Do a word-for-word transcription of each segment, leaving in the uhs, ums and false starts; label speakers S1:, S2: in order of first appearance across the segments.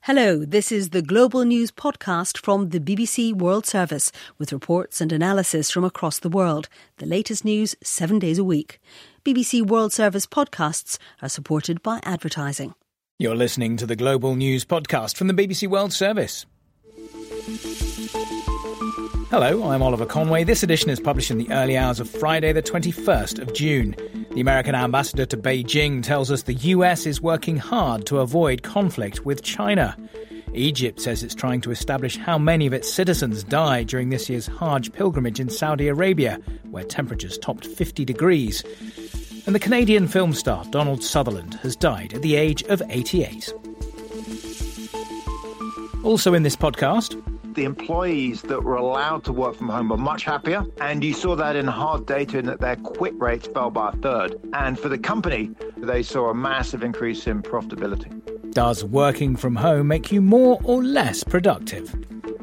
S1: Hello, this is the Global News podcast from the B B C World Service with reports and analysis from across the world. The latest news seven days a week. B B C World Service podcasts are supported by advertising.
S2: You're listening to the Global News podcast from the B B C World Service. Hello, I'm Oliver Conway. This edition is published in the early hours of Friday, the twenty-first of June. The American ambassador to Beijing tells us the U S is working hard to avoid conflict with China. Egypt says it's trying to establish how many of its citizens died during this year's Hajj pilgrimage in Saudi Arabia, where temperatures topped fifty degrees. And the Canadian film star Donald Sutherland has died at the age of eighty-eight. Also in this podcast,
S3: the employees that were allowed to work from home were much happier. And you saw that in hard data in that their quit rates fell by a third. And for the company, they saw a massive increase in profitability.
S2: Does working from home make you more or less productive?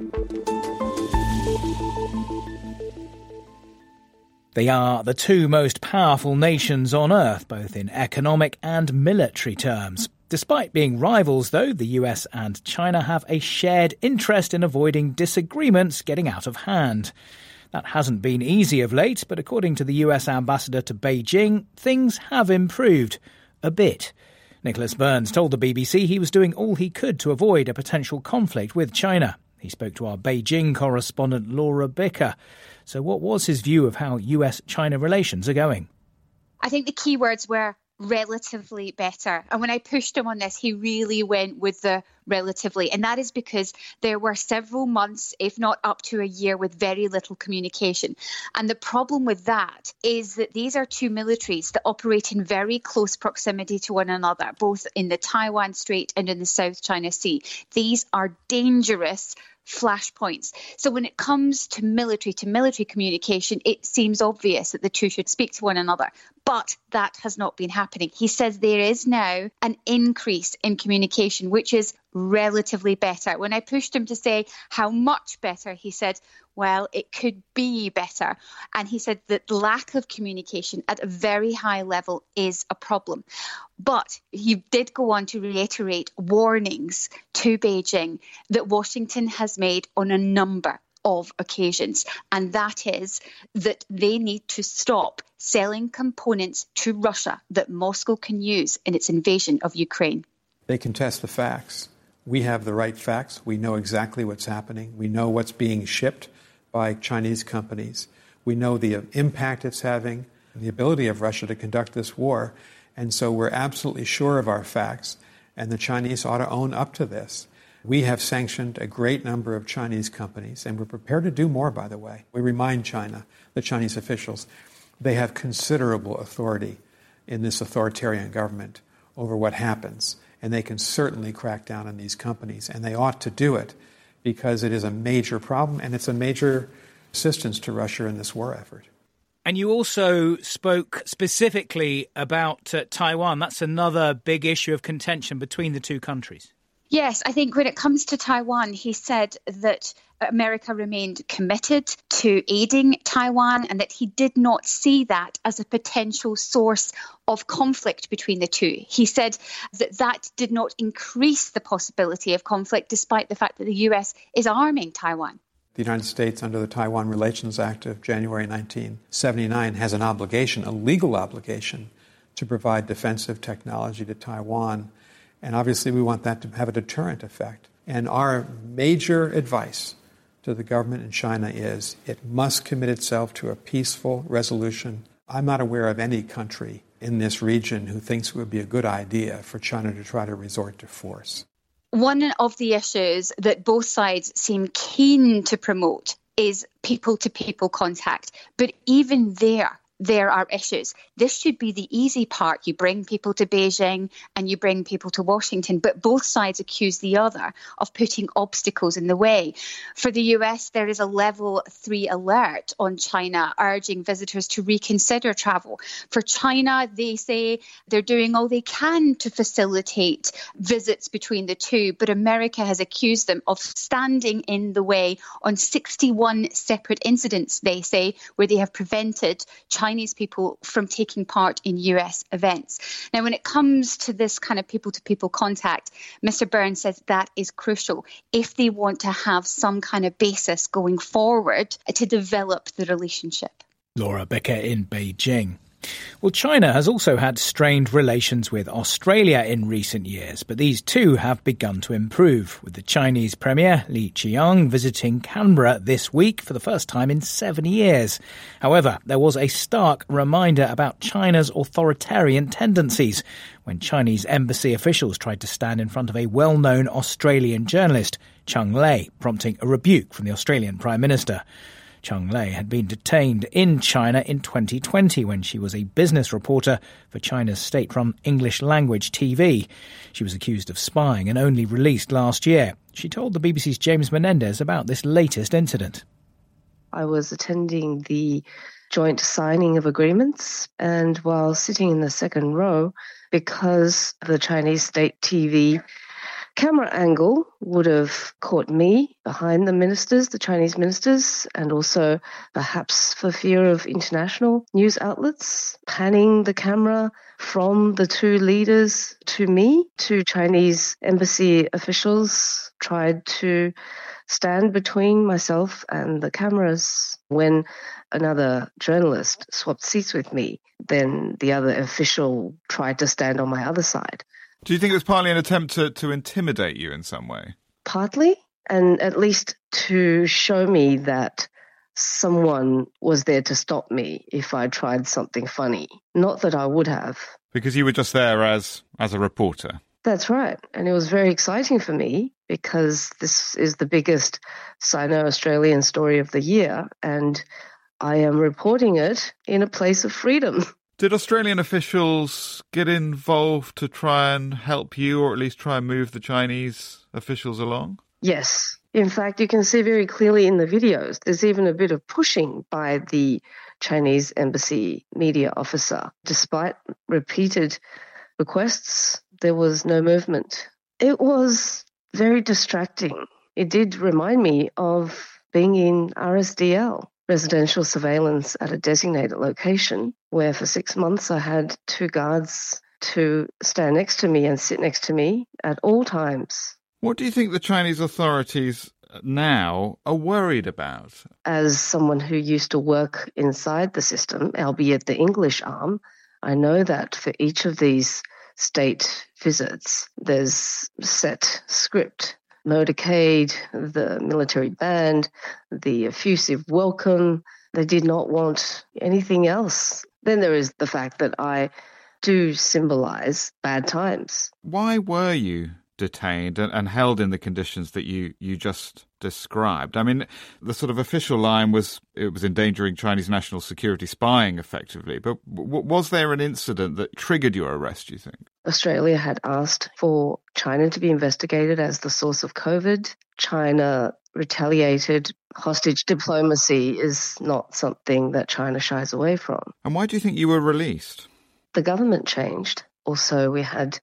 S2: They are the two most powerful nations on Earth, both in economic and military terms. Despite being rivals, though, the U S and China have a shared interest in avoiding disagreements getting out of hand. That hasn't been easy of late, but according to the U S ambassador to Beijing, things have improved. A bit. Nicholas Burns told the B B C he was doing all he could to avoid a potential conflict with China. He spoke to our Beijing correspondent Laura Bicker. So what was his view of how U S China relations are going?
S4: I think the key words were relatively better. And when I pushed him on this, he really went with the relatively. And that is because there were several months, if not up to a year, with very little communication. And the problem with that is that these are two militaries that operate in very close proximity to one another, both in the Taiwan Strait and in the South China Sea. These are dangerous flashpoints. So when it comes to military to military communication, it seems obvious that the two should speak to one another. But that has not been happening. He says there is now an increase in communication, which is relatively better. When I pushed him to say how much better, he said, well, it could be better. And he said that lack of communication at a very high level is a problem. But he did go on to reiterate warnings to Beijing that Washington has made on a number of occasions, and that is that they need to stop selling components to Russia that Moscow can use in its invasion of Ukraine.
S5: They contest the facts. We have the right facts. We know exactly what's happening. We know what's being shipped by Chinese companies. We know the impact it's having, the ability of Russia to conduct this war, and so we're absolutely sure of our facts, and the Chinese ought to own up to this. We have sanctioned a great number of Chinese companies, and we're prepared to do more, by the way. We remind China, the Chinese officials, they have considerable authority in this authoritarian government over what happens, and they can certainly crack down on these companies, and they ought to do it because it is a major problem, and it's a major assistance to Russia in this war effort.
S2: And you also spoke specifically about uh, Taiwan. That's another big issue of contention between the two countries.
S4: Yes, I think when it comes to Taiwan, he said that America remained committed to aiding Taiwan and that he did not see that as a potential source of conflict between the two. He said that that did not increase the possibility of conflict, despite the fact that the U S is arming Taiwan.
S5: The United States, under the Taiwan Relations Act of January nineteen seventy-nine, has an obligation, a legal obligation, to provide defensive technology to Taiwan. And obviously we want that to have a deterrent effect. And our major advice to the government in China is it must commit itself to a peaceful resolution. I'm not aware of any country in this region who thinks it would be a good idea for China to try to resort to force.
S4: One of the issues that both sides seem keen to promote is people-to-people contact. But even there, there are issues. This should be the easy part. You bring people to Beijing and you bring people to Washington, but both sides accuse the other of putting obstacles in the way. For the U S, there is a level three alert on China urging visitors to reconsider travel. For China, they say they're doing all they can to facilitate visits between the two, but America has accused them of standing in the way on sixty-one separate incidents, they say, where they have prevented China Chinese people from taking part in U S events. Now, when it comes to this kind of people-to-people contact, Mister Burns says that is crucial if they want to have some kind of basis going forward to develop the relationship.
S2: Laura Bicker in Beijing. Well, China has also had strained relations with Australia in recent years, but these too have begun to improve, with the Chinese Premier Li Qiang visiting Canberra this week for the first time in seven years. However, there was a stark reminder about China's authoritarian tendencies when Chinese embassy officials tried to stand in front of a well-known Australian journalist, Cheng Lei, prompting a rebuke from the Australian Prime Minister. Cheng Lei had been detained in China in twenty twenty when she was a business reporter for China's state-run English-language T V. She was accused of spying and only released last year. She told the B B C's James Menendez about this latest incident.
S6: I was attending the joint signing of agreements, and while sitting in the second row, because the Chinese state T V camera angle would have caught me behind the ministers, the Chinese ministers, and also perhaps for fear of international news outlets, panning the camera from the two leaders to me. Two Chinese embassy officials tried to stand between myself and the cameras. When another journalist swapped seats with me, then the other official tried to stand on my other side.
S7: Do you think it was partly an attempt to, to intimidate you in some way?
S6: Partly, and at least to show me that someone was there to stop me if I tried something funny. Not that I would have.
S7: Because you were just there as as a reporter.
S6: That's right. And it was very exciting for me because this is the biggest Sino-Australian story of the year, and I am reporting it in a place of freedom.
S7: Did Australian officials get involved to try and help you, or at least try and move the Chinese officials along?
S6: Yes. In fact, you can see very clearly in the videos, there's even a bit of pushing by the Chinese embassy media officer. Despite repeated requests, there was no movement. It was very distracting. It did remind me of being in R S D L. Residential surveillance at a designated location, where for six months I had two guards to stand next to me and sit next to me at all times.
S7: What do you think the Chinese authorities now are worried about?
S6: As someone who used to work inside the system, albeit the English arm, I know that for each of these state visits, there's set script. Motorcade, the military band, the effusive welcome. They did not want anything else. Then there is the fact that I do symbolise bad times.
S7: Why were you detained and, and held in the conditions that you, you just described? I mean, the sort of official line was it was endangering Chinese national security, spying effectively. But w- was there an incident that triggered your arrest, do you think?
S6: Australia had asked for China to be investigated as the source of COVID. China retaliated. Hostage diplomacy is not something that China shies away from.
S7: And why do you think you were released?
S6: The government changed. Also, we had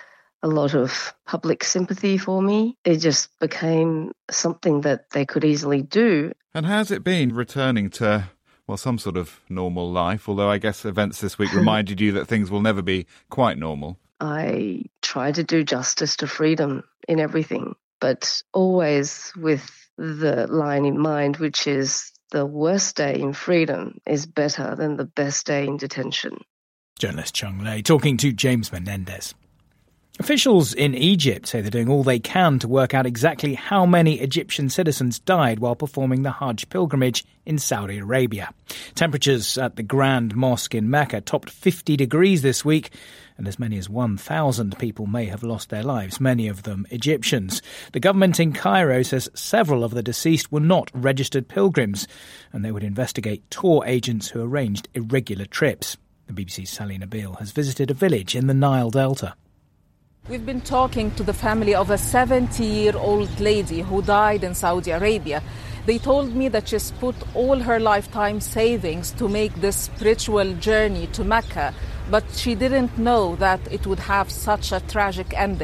S6: a lot of public sympathy for me. It just became something that they could easily do.
S7: And how's it been returning to, well, some sort of normal life? Although I guess events this week reminded you that things will never be quite normal.
S6: I try to do justice to freedom in everything, but always with the line in mind, which is the worst day in freedom is better than the best day in detention.
S2: Journalist Cheng Lei talking to James Menendez. Officials in Egypt say they're doing all they can to work out exactly how many Egyptian citizens died while performing the Hajj pilgrimage in Saudi Arabia. Temperatures at the Grand Mosque in Mecca topped fifty degrees this week, and as many as one thousand people may have lost their lives, many of them Egyptians. The government in Cairo says several of the deceased were not registered pilgrims, and they would investigate tour agents who arranged irregular trips. The B B C's Sally Nabil has visited a village in the Nile Delta.
S8: We've been talking to the family of a seventy-year-old lady who died in Saudi Arabia. They told me that she's put all her lifetime savings to make this spiritual journey to Mecca, but she didn't know that it would have such a tragic ending.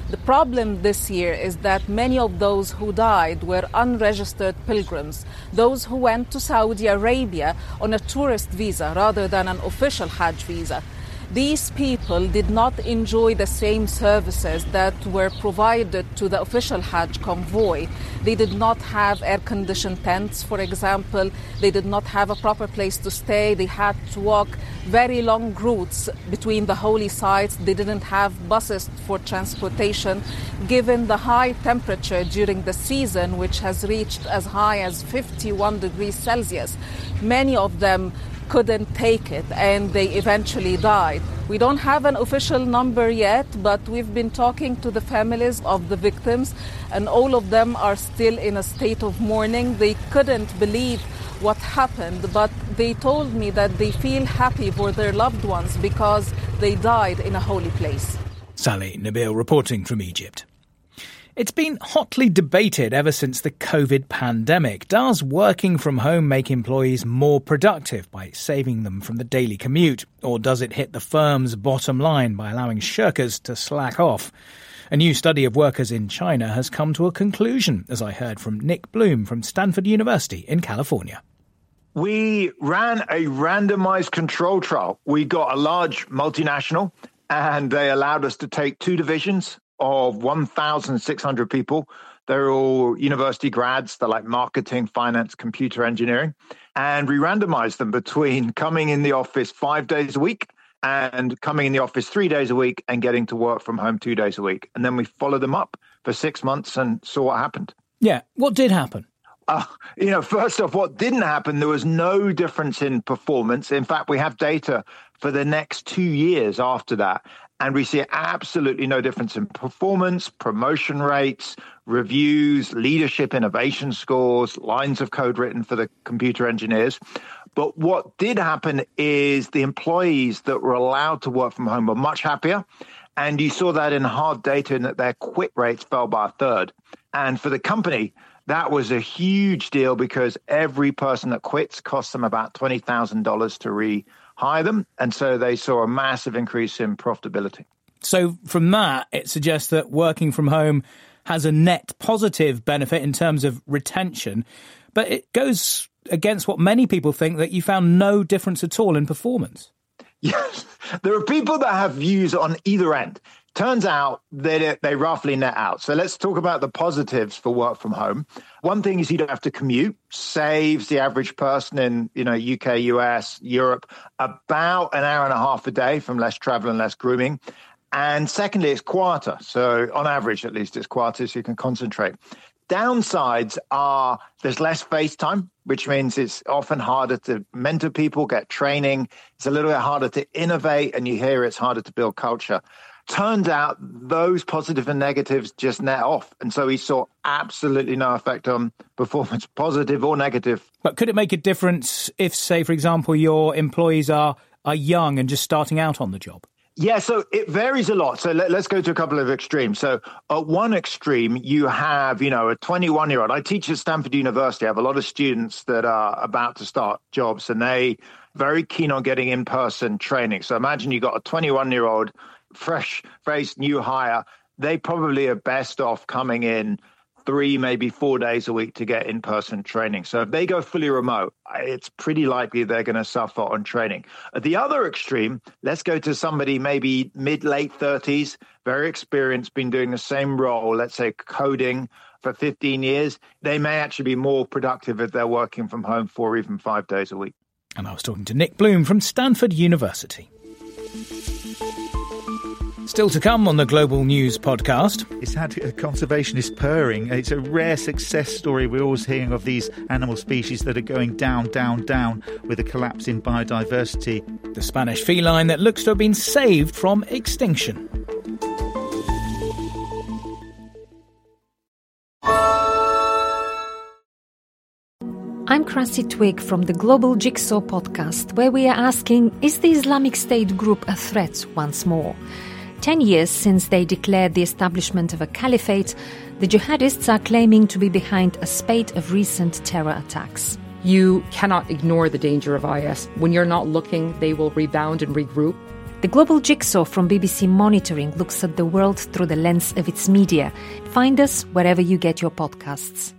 S8: The problem this year is that many of those who died were unregistered pilgrims, those who went to Saudi Arabia on a tourist visa rather than an official Hajj visa. These people did not enjoy the same services that were provided to the official Hajj convoy. They did not have air-conditioned tents, for example. They did not have a proper place to stay. They had to walk very long routes between the holy sites. They didn't have buses for transportation. Given the high temperature during the season, which has reached as high as fifty-one degrees Celsius, many of them couldn't take it and they eventually died. We don't have an official number yet, but we've been talking to the families of the victims and all of them are still in a state of mourning. They couldn't believe what happened, but they told me that they feel happy for their loved ones because they died in a holy place.
S2: Sally Nabil reporting from Egypt. It's been hotly debated ever since the COVID pandemic. Does working from home make employees more productive by saving them from the daily commute? Or does it hit the firm's bottom line by allowing shirkers to slack off? A new study of workers in China has come to a conclusion, as I heard from Nick Bloom from Stanford University in California.
S3: We ran a randomized control trial. We got a large multinational and they allowed us to take two divisions of one thousand six hundred people. They're all university grads. They're like marketing, finance, computer engineering. And we randomized them between coming in the office five days a week and coming in the office three days a week and getting to work from home two days a week. And then we followed them up for six months and saw what happened.
S2: Yeah. What did happen?
S3: Uh, you know, first off, what didn't happen, there was no difference in performance. In fact, we have data for the next two years after that. And we see absolutely no difference in performance, promotion rates, reviews, leadership innovation scores, lines of code written for the computer engineers. But what did happen is the employees that were allowed to work from home were much happier. And you saw that in hard data in that their quit rates fell by a third. And for the company, that was a huge deal because every person that quits costs them about twenty thousand dollars to rehire them. And so they saw a massive increase in profitability.
S2: So from that, it suggests that working from home has a net positive benefit in terms of retention. But it goes against what many people think, that you found no difference at all in performance.
S3: Yes, there are people that have views on either end. Turns out that they roughly net out. So let's talk about the positives for work from home. One thing is you don't have to commute. Saves the average person in, you know, U K, U S, Europe about an hour and a half a day from less travel and less grooming. And secondly, it's quieter. So on average, at least, it's quieter so you can concentrate. Downsides are there's less face time, which means it's often harder to mentor people, get training. It's a little bit harder to innovate, and you hear it's harder to build culture. Turns out those positive and negatives just net off. And so we saw absolutely no effect on performance, positive or negative.
S2: But could it make a difference if, say, for example, your employees are, are young and just starting out on the job?
S3: Yeah, so it varies a lot. So let, let's go to a couple of extremes. So at one extreme, you have, you know, a twenty-one-year-old. I teach at Stanford University. I have a lot of students that are about to start jobs, and they very keen on getting in-person training. So imagine you got a twenty-one-year-old, fresh-faced new hire. They probably are best off coming in three, maybe four days a week to get in-person training. So if they go fully remote, it's pretty likely they're going to suffer on training. At the other extreme, let's go to somebody maybe mid-late thirties, very experienced, been doing the same role, let's say coding for fifteen years. They may actually be more productive if they're working from home four or even five days a week.
S2: And I was talking to Nick Bloom from Stanford University. Still to come on the Global News podcast.
S9: It's had a conservationist purring. It's a rare success story. We're always hearing of these animal species that are going down, down, down with a collapse in biodiversity.
S2: The Spanish feline that looks to have been saved from extinction.
S10: I'm Krassi Twig from the Global Jigsaw podcast, where we are asking, is the Islamic State group a threat once more? Ten years since they declared the establishment of a caliphate, the jihadists are claiming to be behind a spate of recent terror attacks.
S11: You cannot ignore the danger of I S. When you're not looking, they will rebound and regroup.
S10: The Global Jigsaw from B B C Monitoring looks at the world through the lens of its media. Find us wherever you get your podcasts.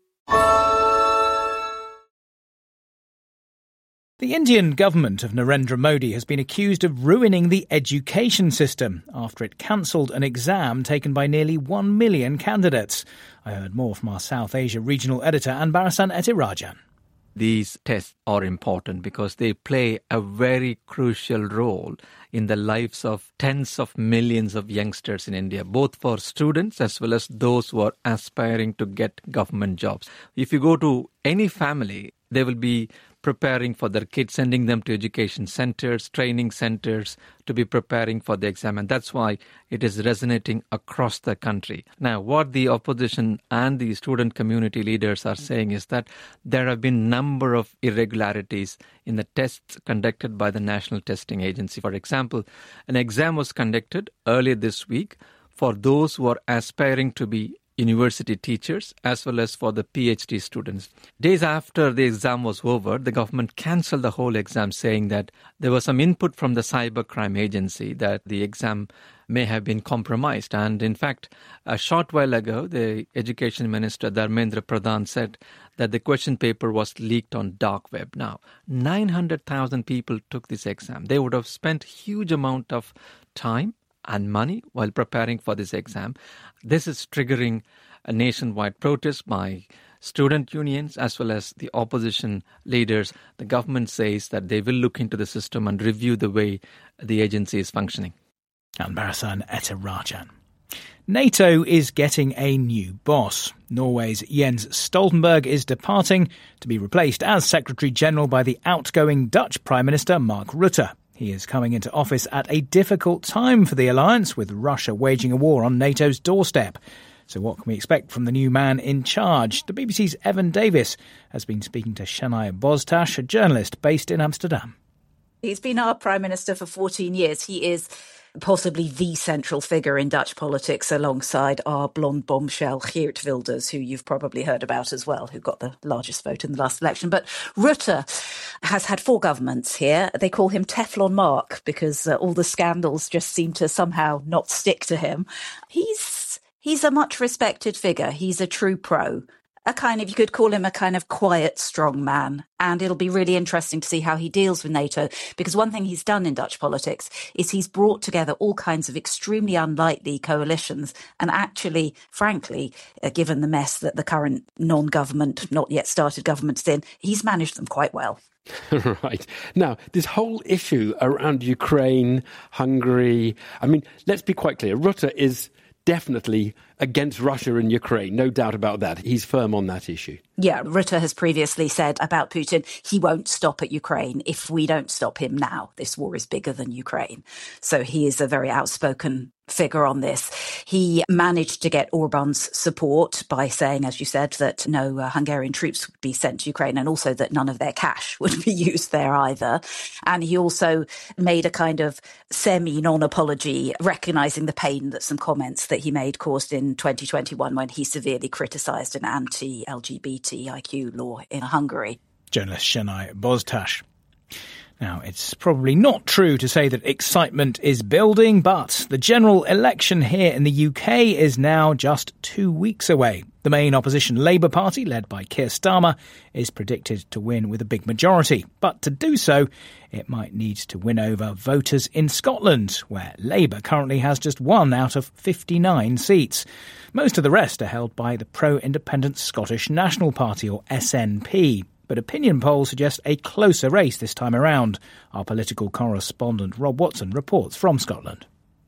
S2: The Indian government of Narendra Modi has been accused of ruining the education system after it cancelled an exam taken by nearly one million candidates. I heard more from our South Asia regional editor, Anbarasan Etirajan.
S11: These tests are important because they play a very crucial role in the lives of tens of millions of youngsters in India, both for students as well as those who are aspiring to get government jobs. If you go to any family, they will be preparing for their kids, sending them to education centres, training centres to be preparing for the exam. And that's why it is resonating across the country. Now, what the opposition and the student community leaders are saying is that there have been a number of irregularities in the tests conducted by the National Testing Agency. For example, an exam was conducted earlier this week for those who are aspiring to be university teachers as well as for the PhD students. Days after the exam was over, the government cancelled the whole exam, saying that there was some input from the cybercrime agency that the exam may have been compromised. And in fact, a short while ago, the Education Minister Dharmendra Pradhan said that the question paper was leaked on dark web. Now, nine hundred thousand people took this exam. They would have spent huge amount of time and money while preparing for this exam. This is triggering a nationwide protest by student unions as well as the opposition leaders. The government says that they will look into the system and review the way the agency is functioning.
S2: Anbarasan Etirajan. NATO is getting a new boss. Norway's Jens Stoltenberg is departing to be replaced as Secretary-General by the outgoing Dutch Prime Minister Mark Rutte. He is coming into office at a difficult time for the alliance, with Russia waging a war on NATO's doorstep. So what can we expect from the new man in charge? The B B C's Evan Davis has been speaking to Shanai Boztash, a journalist based in Amsterdam.
S12: He's been our Prime Minister for fourteen years. He is possibly the central figure in Dutch politics, alongside our blonde bombshell Geert Wilders, who you've probably heard about as well, who got the largest vote in the last election. But Rutte has had four governments here. They call him Teflon Mark because uh, all the scandals just seem to somehow not stick to him. He's he's a much respected figure. He's a true pro. A kind of, you could call him a kind of quiet, strong man. And it'll be really interesting to see how he deals with NATO, because one thing he's done in Dutch politics is he's brought together all kinds of extremely unlikely coalitions. And actually, frankly, uh, given the mess that the current non-government, not yet started government's in, he's managed them quite well.
S13: Right. Now, this whole issue around Ukraine, Hungary, I mean, let's be quite clear. Rutte is definitely against Russia and Ukraine, no doubt about that. He's firm on that issue.
S12: Yeah, Rutte has previously said about Putin, he won't stop at Ukraine if we don't stop him now. This war is bigger than Ukraine. So he is a very outspoken figure on this. He managed to get Orban's support by saying, as you said, that no uh, Hungarian troops would be sent to Ukraine, and also that none of their cash would be used there either. And he also made a kind of semi-non-apology, recognising the pain that some comments that he made caused in twenty twenty-one when he severely criticised an anti-L G B T I Q law in Hungary.
S2: Journalist Shanai Boztash. Now, it's probably not true to say that excitement is building, but the general election here in the U K is now just two weeks away. The main opposition Labour Party, led by Keir Starmer, is predicted to win with a big majority. But to do so, it might need to win over voters in Scotland, where Labour currently has just one out of fifty-nine seats. Most of the rest are held by the pro-independent Scottish National Party, or S N P. But opinion polls suggest a closer race this time around. Our political correspondent Rob Watson reports from Scotland.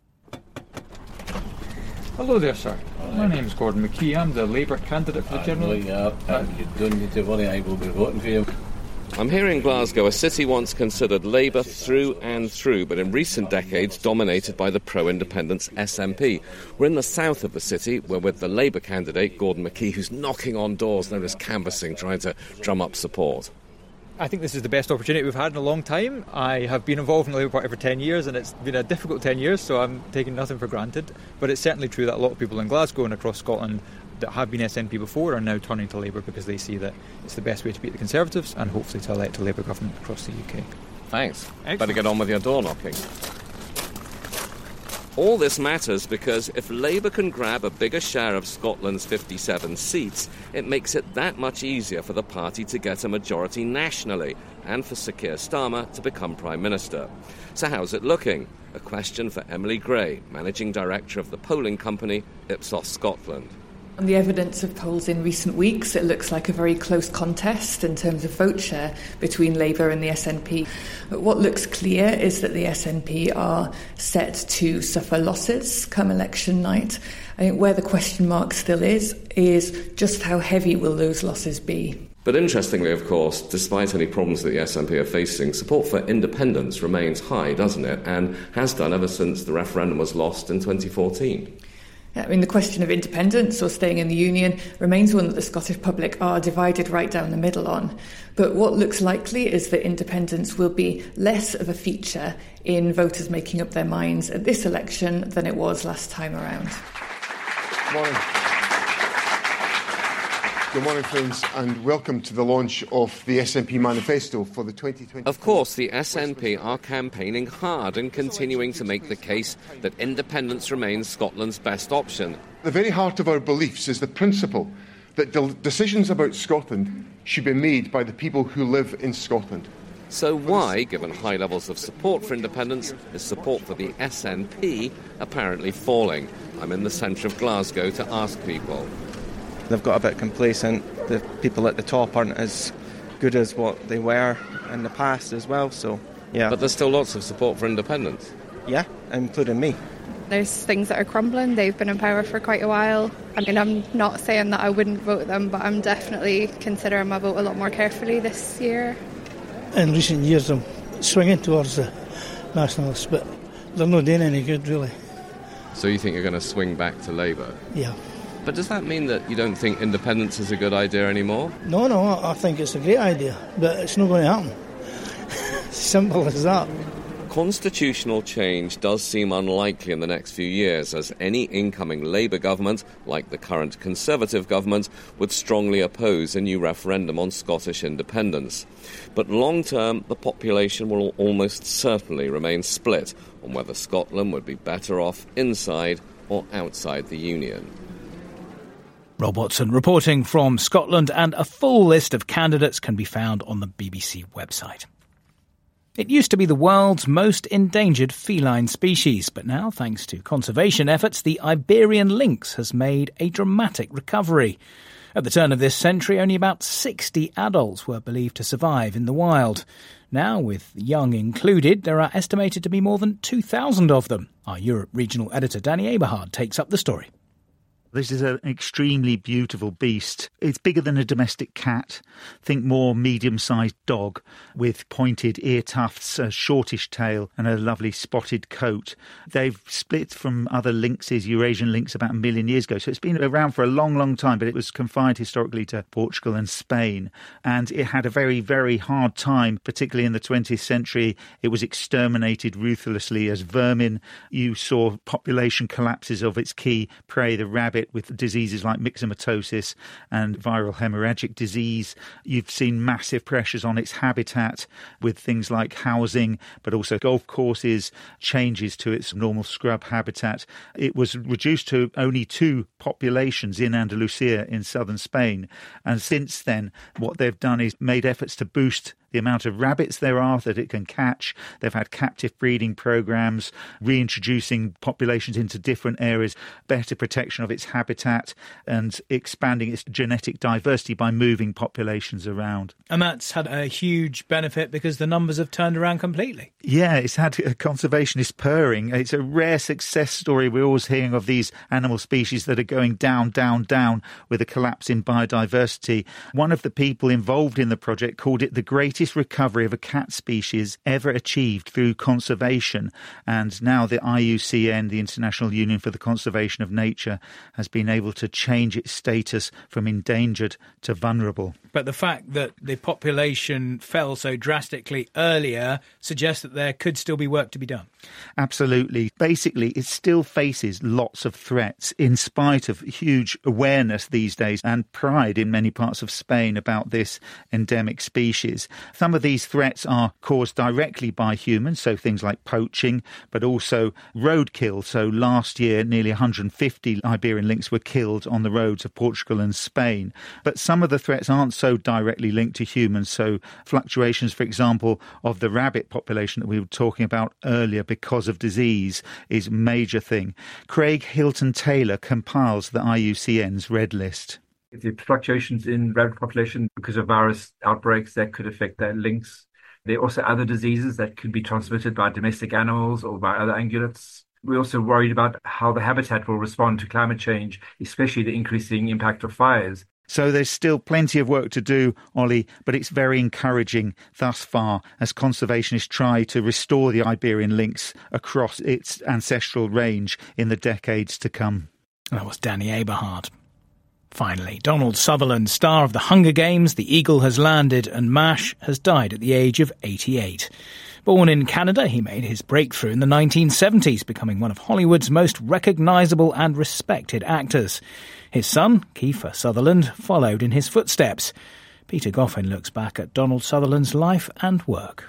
S14: Hello there, sir. My name's Gordon McKee. I'm the Labour candidate for the General...
S15: Yeah, uh, you don't need to worry, I will be voting for you.
S16: I'm here in Glasgow, a city once considered Labour through and through, but in recent decades dominated by the pro-independence S N P. We're in the south of the city. We're with the Labour candidate, Gordon McKee, who's knocking on doors, known as canvassing, trying to drum up support.
S14: I think this is the best opportunity we've had in a long time. I have been involved in the Labour Party for ten years, and it's been a difficult ten years, so I'm taking nothing for granted. But it's certainly true that a lot of people in Glasgow and across Scotland that have been S N P before are now turning to Labour because they see that it's the best way to beat the Conservatives and hopefully to elect a Labour government across the U K.
S16: Thanks.
S14: Excellent.
S16: Better get on with your door knocking. All this matters because if Labour can grab a bigger share of Scotland's fifty-seven seats, it makes it that much easier for the party to get a majority nationally and for Sir Keir Starmer to become Prime Minister. So how's it looking? A question for Emily Gray, Managing Director of the polling company Ipsos Scotland.
S17: On the evidence of polls in recent weeks, it looks like a very close contest in terms of vote share between Labour and the S N P. But what looks clear is that the S N P are set to suffer losses come election night. I think where the question mark still is, is just how heavy will those losses be?
S16: But interestingly, of course, despite any problems that the S N P are facing, support for independence remains high, doesn't it? And has done ever since the referendum was lost in twenty fourteen.
S17: I mean, the question of independence or staying in the Union remains one that the Scottish public are divided right down the middle on. But what looks likely is that independence will be less of a feature in voters making up their minds at this election than it was last time around.
S18: Morning. Good morning, friends, and welcome to the launch of the S N P manifesto for the twenty twenty.
S16: Of course, the S N P are campaigning hard and continuing to make the case that independence remains Scotland's best option.
S18: The very heart of our beliefs is the principle that de- decisions about Scotland should be made by the people who live in Scotland.
S16: So why, given high levels of support for independence, is support for the S N P apparently falling? I'm in the centre of Glasgow to ask people.
S19: They've got a bit complacent. The people at the top aren't as good as what they were in the past as well, so, yeah.
S16: But there's still lots of support for independence.
S19: Yeah, including me.
S20: There's things that are crumbling. They've been in power for quite a while. I mean, I'm not saying that I wouldn't vote them, but I'm definitely considering my vote a lot more carefully this year.
S21: In recent years, I'm swinging towards the Nationalists, but they're not doing any good, really.
S16: So you think you're going to swing back to Labour?
S21: Yeah.
S16: But does that mean that you don't think independence is a good idea anymore?
S21: No, no, I think it's a great idea, but it's not going to happen. Simple as that.
S16: Constitutional change does seem unlikely in the next few years, as any incoming Labour government, like the current Conservative government, would strongly oppose a new referendum on Scottish independence. But long-term, the population will almost certainly remain split on whether Scotland would be better off inside or outside the Union.
S2: Rob Watson reporting from Scotland, and a full list of candidates can be found on the B B C website. It used to be the world's most endangered feline species, but now, thanks to conservation efforts, the Iberian lynx has made a dramatic recovery. At the turn of this century, only about sixty adults were believed to survive in the wild. Now, with young included, there are estimated to be more than two thousand of them. Our Europe regional editor Danny Eberhard takes up the story.
S9: This is an extremely beautiful beast. It's bigger than a domestic cat. Think more medium-sized dog with pointed ear tufts, a shortish tail and a lovely spotted coat. They've split from other lynxes, Eurasian lynx, about a million years ago. So it's been around for a long, long time, but it was confined historically to Portugal and Spain. And it had a very, very hard time, particularly in the twentieth century. It was exterminated ruthlessly as vermin. You saw population collapses of its key prey, the rabbit, with diseases like myxomatosis and viral hemorrhagic disease. You've seen massive pressures on its habitat with things like housing, but also golf courses, changes to its normal scrub habitat. It was reduced to only two populations in Andalusia in southern Spain. And since then, what they've done is made efforts to boost the amount of rabbits there are that it can catch. They've had captive breeding programs, reintroducing populations into different areas, better protection of its habitat, and expanding its genetic diversity by moving populations around.
S2: And that's had a huge benefit because the numbers have turned around completely.
S9: Yeah, it's had a conservationist purring. It's a rare success story. We're always hearing of these animal species that are going down, down, down with a collapse in biodiversity. One of the people involved in the project called it the greatest recovery of a cat species ever achieved through conservation. And now the I U C N, the International Union for the Conservation of Nature, has been able to change its status from endangered to vulnerable.
S2: But the fact that the population fell so drastically earlier suggests that there could still be work to be done.
S9: Absolutely. Basically, it still faces lots of threats in spite of huge awareness these days and pride in many parts of Spain about this endemic species. Some of these threats are caused directly by humans, so things like poaching, but also roadkill. So last year, nearly one hundred fifty Iberian lynx were killed on the roads of Portugal and Spain. But some of the threats aren't so directly linked to humans. So fluctuations, for example, of the rabbit population that we were talking about earlier because of disease is a major thing. Craig Hilton-Taylor compiles the I U C N's Red List.
S1: The fluctuations in rabbit population because of virus outbreaks that could affect their lynx. There are also other diseases that could be transmitted by domestic animals or by other ungulates. We're also worried about how the habitat will respond to climate change, especially the increasing impact of fires.
S9: So there's still plenty of work to do, Ollie, but it's very encouraging thus far as conservationists try to restore the Iberian lynx across its ancestral range in the decades to come.
S2: That was Danny Aberhard. Finally, Donald Sutherland, star of The Hunger Games, The Eagle Has Landed and MASH, has died at the age of eighty-eight. Born in Canada, he made his breakthrough in the nineteen seventies, becoming one of Hollywood's most recognisable and respected actors. His son, Kiefer Sutherland, followed in his footsteps. Peter Goffin looks back at Donald Sutherland's life and work.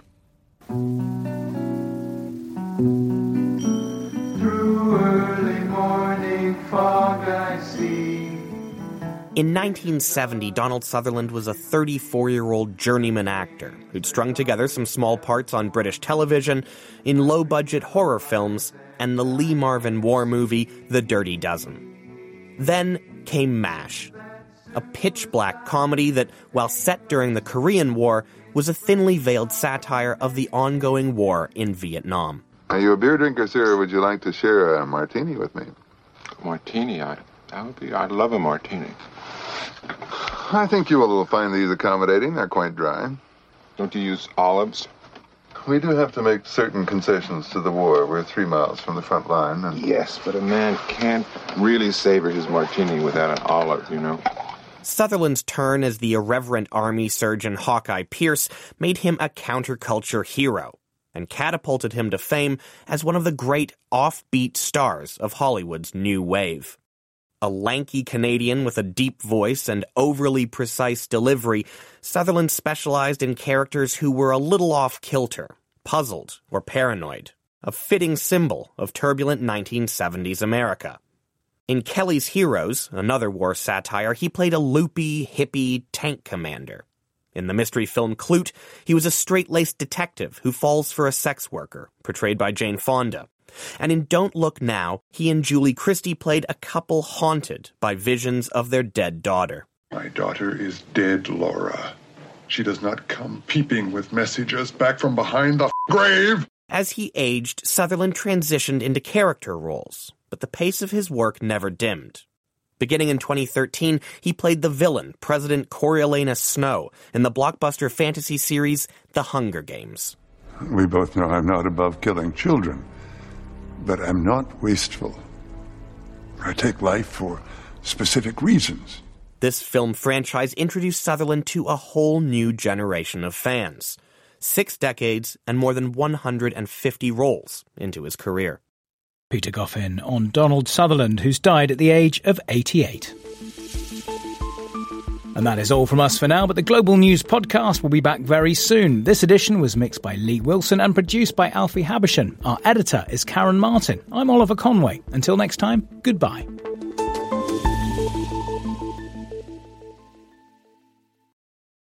S22: Through early morning fog I see.
S23: In nineteen seventy, Donald Sutherland was a thirty-four-year-old journeyman actor who'd strung together some small parts on British television, in low-budget horror films, and the Lee Marvin war movie The Dirty Dozen. Then came MASH, a pitch-black comedy that, while set during the Korean War, was a thinly veiled satire of the ongoing war in Vietnam.
S24: Are you a beer drinker, sir, or would you like to share a martini with me?
S25: Martini? I, that would be, I'd love a martini.
S24: I think you will find these accommodating. They're quite dry.
S25: Don't you use olives?
S24: We do have to make certain concessions to the war. We're three miles from the front line. And...
S25: Yes, but a man can't really savor his martini without an olive, you know.
S23: Sutherland's turn as the irreverent army surgeon Hawkeye Pierce made him a counterculture hero and catapulted him to fame as one of the great offbeat stars of Hollywood's new wave. A lanky Canadian with a deep voice and overly precise delivery, Sutherland specialized in characters who were a little off-kilter, puzzled, or paranoid, a fitting symbol of turbulent nineteen seventies America. In Kelly's Heroes, another war satire, he played a loopy, hippie tank commander. In the mystery film Klute, he was a straight-laced detective who falls for a sex worker, portrayed by Jane Fonda. And in Don't Look Now, he and Julie Christie played a couple haunted by visions of their dead daughter.
S26: My daughter is dead, Laura. She does not come peeping with messages back from behind the grave.
S23: As he aged, Sutherland transitioned into character roles, but the pace of his work never dimmed. Beginning in twenty thirteen, he played the villain, President Coriolanus Snow, in the blockbuster fantasy series The Hunger Games.
S24: We both know I'm not above killing children. But I'm not wasteful. I take life for specific reasons.
S23: This film franchise introduced Sutherland to a whole new generation of fans. Six decades and more than one hundred fifty roles into his career.
S2: Peter Goffin on Donald Sutherland, who's died at the age of eighty-eight. And that is all from us for now, but the Global News Podcast will be back very soon. This edition was mixed by Lee Wilson and produced by Alfie Habershon. Our editor is Karen Martin. I'm Oliver Conway. Until next time, goodbye.